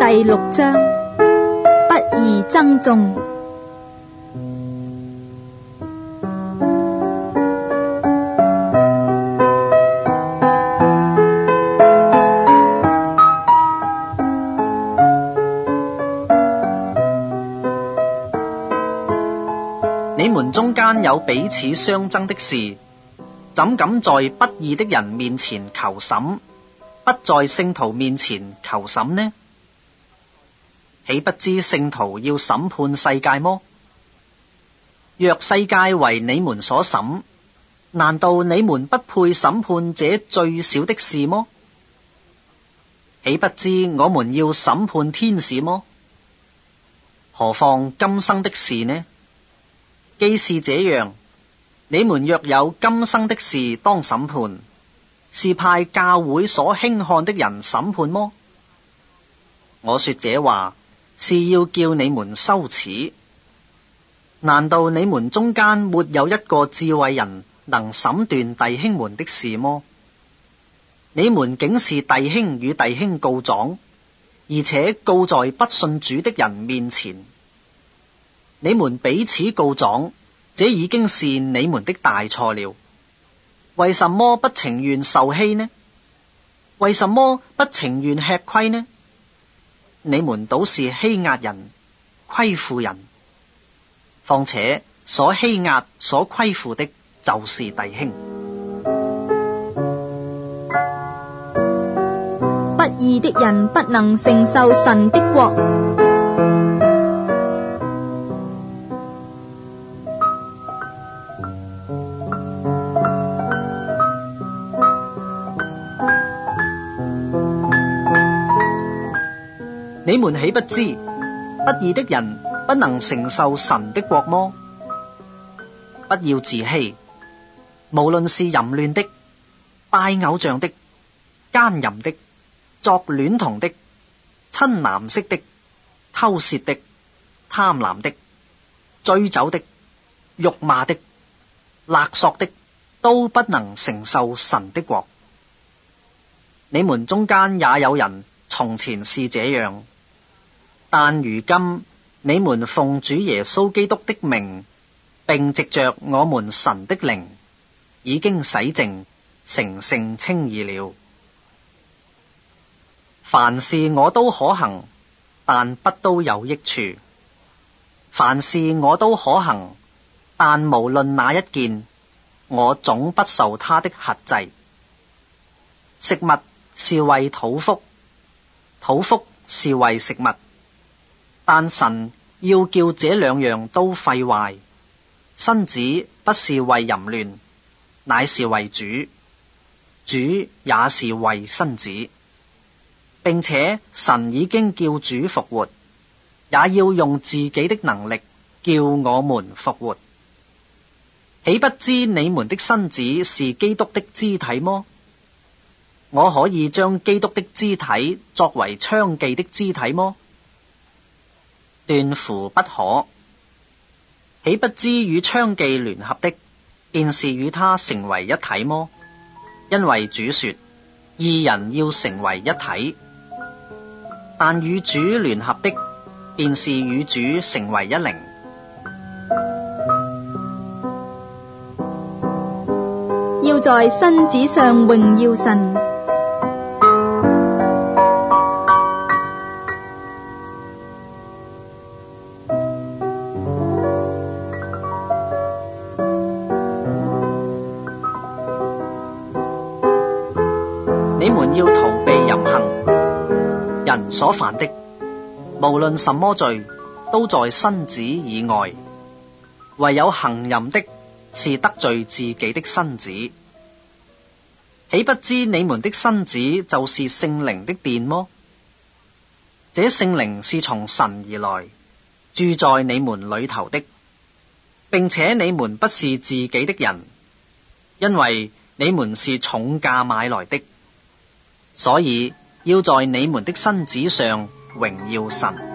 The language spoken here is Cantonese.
第6章，不義爭訟。 你們中間有彼此相爭的事，怎敢在不義的人面前求審，不在聖徒面前求審呢？豈不知聖徒要審判世界麼？若世界為你們所審，難道你們不配審判這最小的事麼？豈不知我們要審判天使麼？何況今生的事呢？既是這樣，你們若有今生的事當審判，是派教會所輕看的人審判麼？我說這話是要叫你們羞恥。難道你們中間沒有一個智慧人能審斷弟兄們的事麼？你們竟是弟兄與弟兄告狀，而且告在不信主的人面前。你們彼此告狀，這已經是你們的大錯了。為什麼不情願受欺呢？為什麼不情願吃虧呢？你們倒是欺壓人、虧負人。況且所欺壓、所虧負的，就是弟兄。 不義的人不能承受神的國。 你們豈不知不義的人不能承受神的國麼？不要自欺，無論是淫亂的、拜偶像的、奸淫的、作孌童的、親男色的、偷竊的、貪婪的、醉酒的、辱罵的、勒索的，都不能承受神的國。你們中間也有人從前是這樣，但如今你們奉主耶穌基督的名，並藉着我們神的靈，已經洗淨，成聖稱義了。凡事我都可行，但不都有益處；凡事我都可行，但無論哪一件，我總不受他的轄制。食物是為肚腹，肚腹是為食物，但神要叫這兩樣都廢壞。身子不是為淫亂，乃是為主，主也是為身子。並且神已經叫主復活，也要用自己的能力叫我們復活。豈不知你們的身子是基督的肢體麼？我可以將基督的肢體作為娼妓的肢體麼？斷乎不可。豈不知與娼妓聯合的，便是與他成為一體麼？因為主說，二人要成為一體。但與主聯合的，便是與主成為一靈。 要在身子上榮耀神。 你們要逃避淫行。人所犯的，無論什麼罪，都在身子以外；唯有行淫的，是得罪自己的身子。豈不知你們的身子就是聖靈的殿麼？這聖靈是從神而來，住在你們裏頭的，並且你們不是自己的人，因為你們是重價買來的。所以要在你們的身子上榮耀神。